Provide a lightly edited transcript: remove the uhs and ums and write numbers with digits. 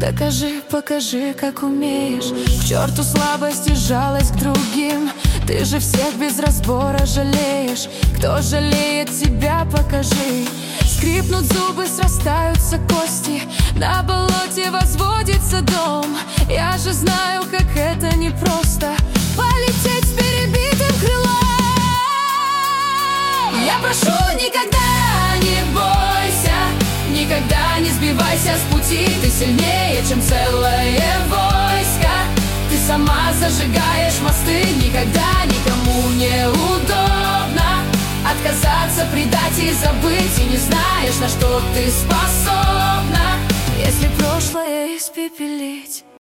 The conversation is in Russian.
Докажи, покажи, как умеешь. К черту слабость и жалость к другим. Ты же всех без разбора жалеешь. Кто жалеет тебя, покажи. Скрипнут зубы, срастаются кости. На болоте возводится дом. Я же знаю, как это непросто полететь с перебитым крылом. Я прошу, никогда не бойся, никогда не сбивайся с пути. Ты сильнее, чем целое войско. Ты сама зажигаешь мосты. Никогда никому не удобно отказаться, предать и забыть. И не знаешь, на что ты способна, если прошлое испепелить.